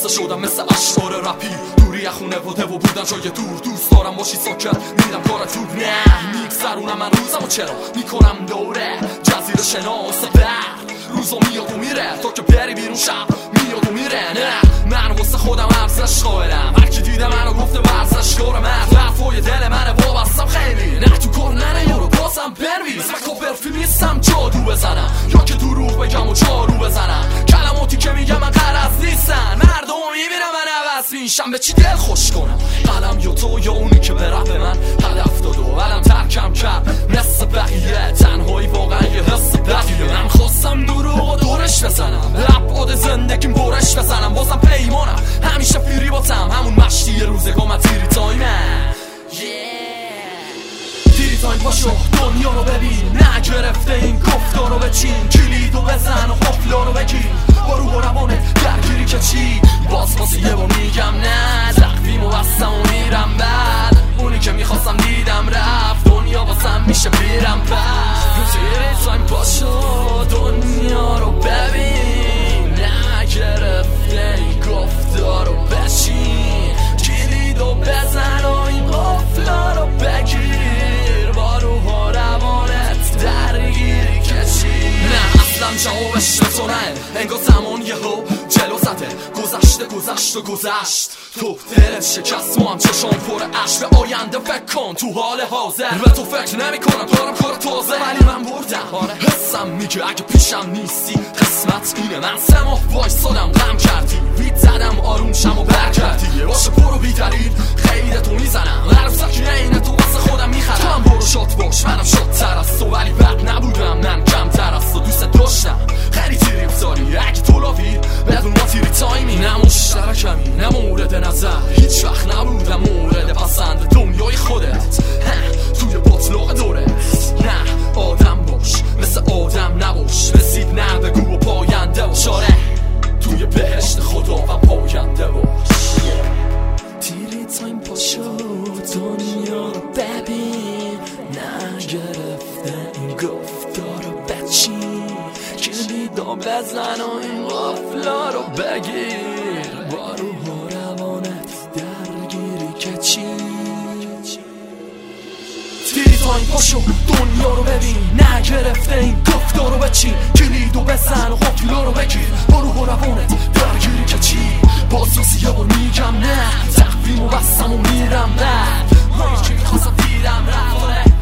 خسته شدم مثل اشعار رپی، دوری خونه و بودن جای دور. دوست دارم باشی ساکت، میرم کار تو نه میگذرونم من روزمو، چرا میکنم دوره جزیره شناس برد. روزو میاد و میره تا که بری بیرون، شب میاد و میره. نه من واسه خودم ارزش قائلم، هرکی دیده منو گفته ورزشکار مرد. حرفای دل منه وابستم خیلی، نه تو کار ننه یارو بازم بنویس. من کاپرفیلد نیستم جادو بزنم، یا که دروغ بگم و جارو بزنم. کلماتی که میگم من غرض نیستن، مردم میبینم من عوض میشم. به چی دل خوش کنم، قلم یا تو یا اونی که به رپ من هدف داد و الان ترکم کرد مثل بقیه. تنهایی واقعا یه حس بدیه، من خواستم دروغ و دورش بزنم، لباد زندگیم برش بزنم. بازم پیمانم همیشه فیری باتم، همون مشتی روزگاه من تیری تایمه. تیری تایم پاشو دنیا رو ببین، نگرفته این گفتار رو بچین. کلیدو بزن و قفلا رو بگیر، با روح و روانت درگیری که چی. باز یه بار میگم نه، تقویمو بستم و میرم بعد. اونی که میخواستم دیدم رفت، دنیا واسم میشه بیرم بعد. تیری تایم پاشو دنیا رو ببین، نگرفته این گفتار رو بچین. کلیدو بزن و این قفلا رو بگیر، با روح و روانت درگیری که چی. نه اصلا جوابش به تو نه، انگار زمان یهو جلو زده، گذشت تو دلت شکست، ما هم چشام پر اشک. به آینده فکر کن تو حال حاضر، به تو فکر نمی کنم دارم کار تازه. ولی من بردم حسم میگه اگه پیشم نیستی قسمت اینه. من 3 ماه وایسادم غم کردی، وید زدم آروم شم و برگردی. باشه برو بی دلیل خیلی تو میزنم، عرف سکنه اینه تو واسه خودم میخرم. تو هم برو شاد باش، منم شادتر از تو، ولی بد نبودم من کمتر از تو. دوست داشتم خیلی تیری بزاری، اگه تو لاوی بدون ما تیری تایمی. نه مشترکمی نه مورد نظر، هیچ وقت نبودم مورد پسند دنیای خودت. توی باطلاق دورت نه آدم باش، مثل آدم نباش. رسید نه بگو و پاینده باش، آره توی بهشت خدا و پاینده باش. تیری تایم پاشو دنیا رو ببین، نگرفته این گفتار رو بچین. کلیدو بزن و این قفلا رو بگیر، با روح و روانت درگیری که چی. تیری تایم پاشو دنیا رو ببین، نگرفته این گفتار رو بچین. کلیدو بزن و قفلا رو بگیر، با روح و روانت درگیری که چی. باز یه بار میگم نه، تقویمو بستم و میرم بعد. ما یکی میخواستم دیدم رفاره